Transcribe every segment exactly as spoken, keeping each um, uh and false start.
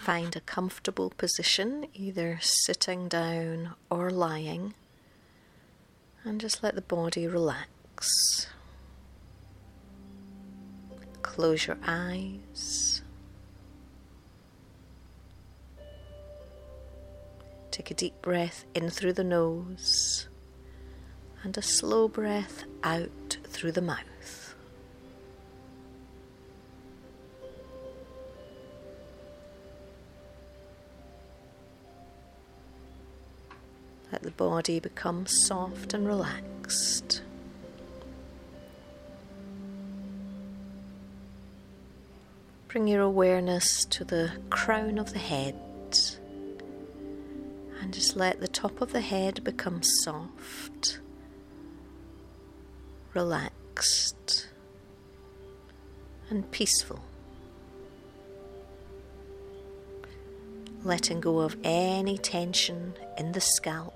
Find a comfortable position, either sitting down or lying, and just let the body relax. Close your eyes. Take a deep breath in through the nose and a slow breath out through the mouth. Let the body become soft and relaxed. Bring your awareness to the crown of the head and just let the top of the head become soft, relaxed, and peaceful. Letting go of any tension in the scalp.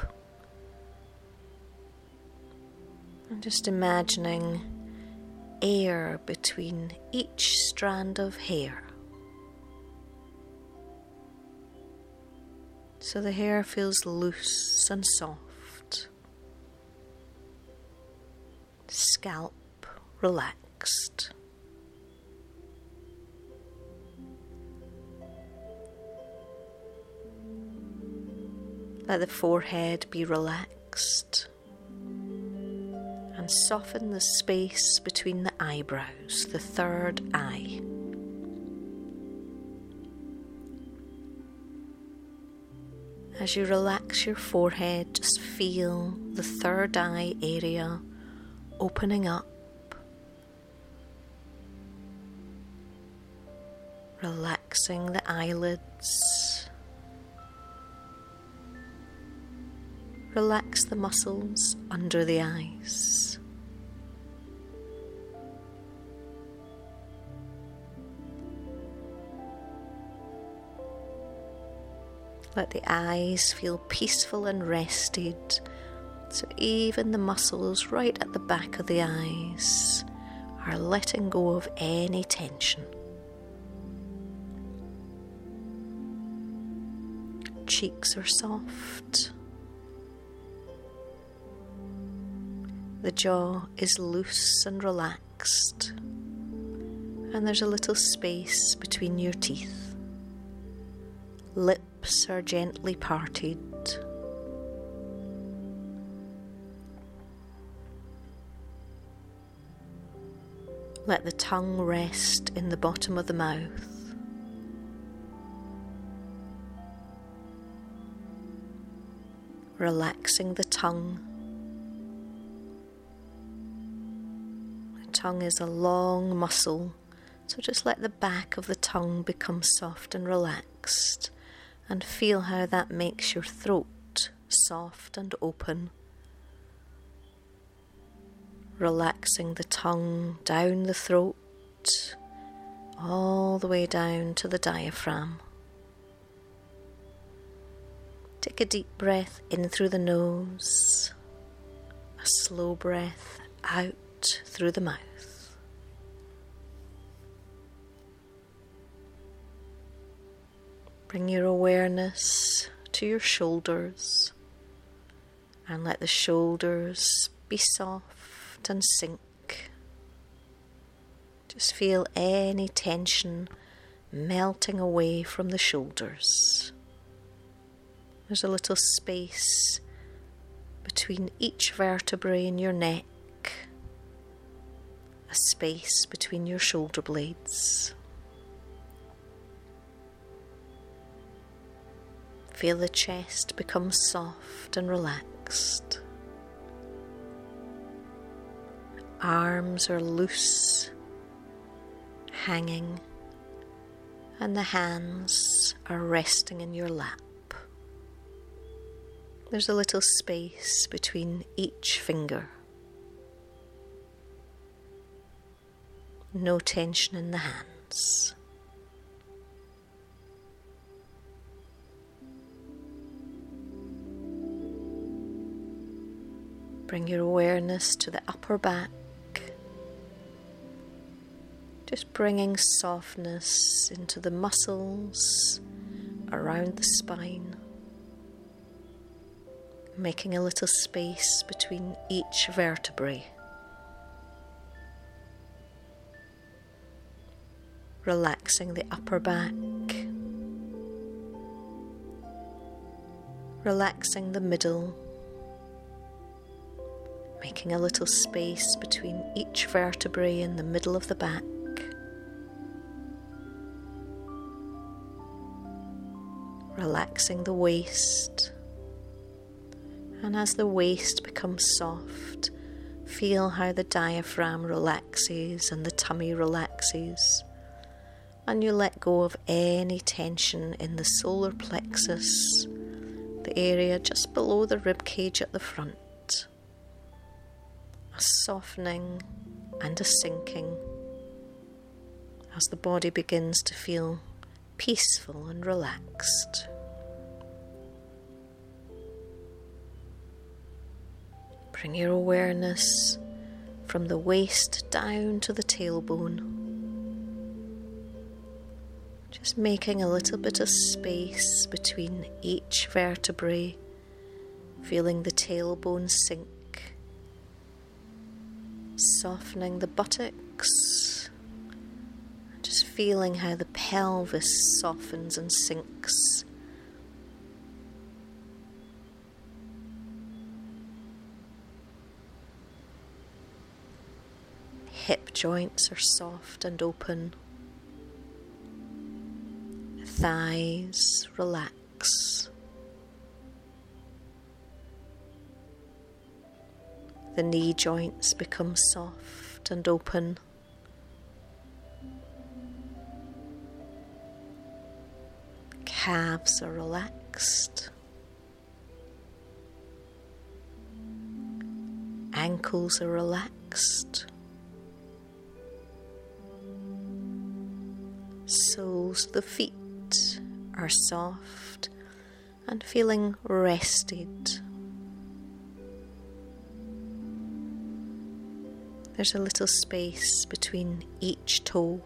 And just imagining air between each strand of hair. So the hair feels loose and soft. Scalp relaxed. Let the forehead be relaxed and soften the space between the eyebrows, the third eye. As you relax your forehead, just feel the third eye area opening up, relaxing the eyelids. Relax the muscles under the eyes. Let the eyes feel peaceful and rested, so even the muscles right at the back of the eyes are letting go of any tension. Cheeks are soft. The jaw is loose and relaxed, and there's a little space between your teeth. Lips are gently parted. Let the tongue rest in the bottom of the mouth. Relaxing the tongue. Tongue is a long muscle, so just let the back of the tongue become soft and relaxed, and feel how that makes your throat soft and open. Relaxing the tongue down the throat, all the way down to the diaphragm. Take a deep breath in through the nose, a slow breath out through the mouth. Bring your awareness to your shoulders and let the shoulders be soft and sink. Just feel any tension melting away from the shoulders. There's a little space between each vertebrae in your neck, a space between your shoulder blades. Feel the chest become soft and relaxed. Arms are loose, hanging, and the hands are resting in your lap. There's a little space between each finger. No tension in the hands. Bring your awareness to the upper back. Just bringing softness into the muscles around the spine, making a little space between each vertebrae. Relaxing the upper back, relaxing the middle, making a little space between each vertebrae in the middle of the back. Relaxing the waist, and as the waist becomes soft, feel how the diaphragm relaxes and the tummy relaxes, and you let go of any tension in the solar plexus, the area just below the rib cage at the front. A softening and a sinking as the body begins to feel peaceful and relaxed. Bring your awareness from the waist down to the tailbone, just making a little bit of space between each vertebrae, feeling the tailbone sink, softening the buttocks, just feeling how the pelvis softens and sinks. Hip joints are soft and open. Thighs relax. The knee joints become soft and open. Calves are relaxed. Ankles are relaxed. Soles of the feet are soft and feeling rested. There's a little space between each toe.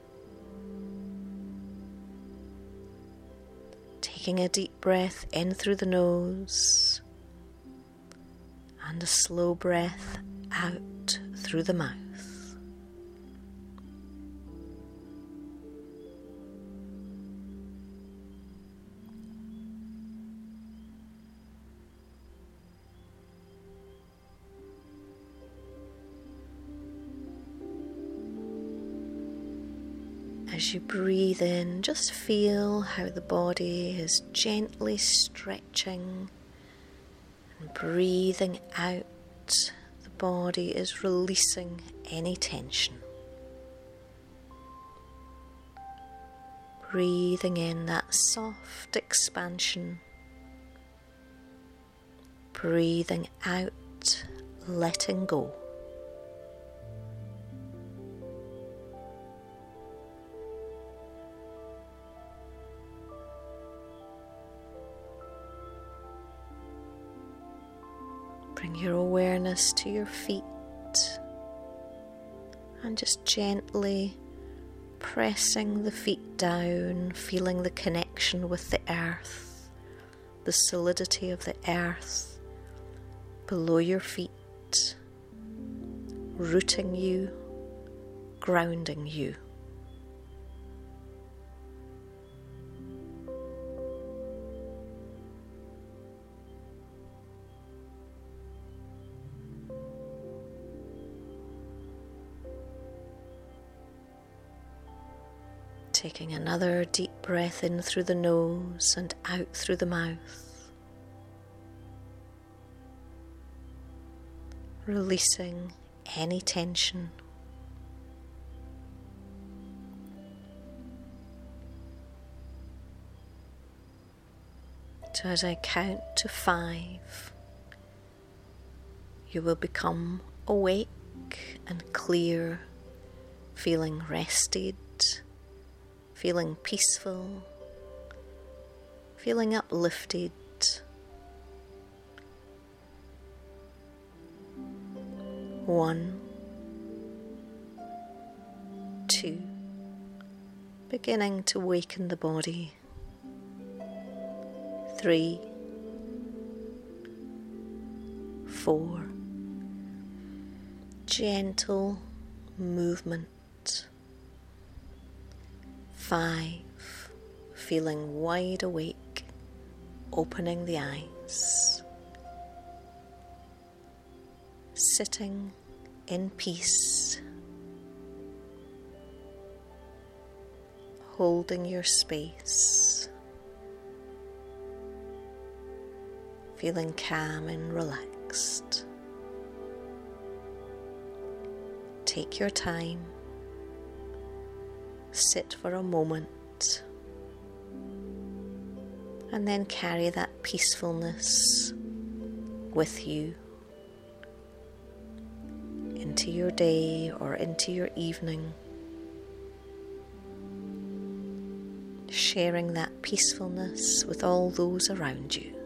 Taking a deep breath in through the nose and a slow breath out through the mouth. As you breathe in, just feel how the body is gently stretching, and breathing out, the body is releasing any tension. Breathing in that soft expansion, breathing out, letting go. Bring your awareness to your feet and just gently pressing the feet down, feeling the connection with the earth, the solidity of the earth below your feet, rooting you, grounding you. Taking another deep breath in through the nose and out through the mouth. Releasing any tension. So as I count to five, you will become awake and clear, feeling rested, feeling peaceful, feeling uplifted. One, two, beginning to waken the body. Three, four, gentle movement. Five, feeling wide awake, opening the eyes. Sitting in peace, holding your space, feeling calm and relaxed. Take your time, sit for a moment, and then carry that peacefulness with you into your day or into your evening, sharing that peacefulness with all those around you.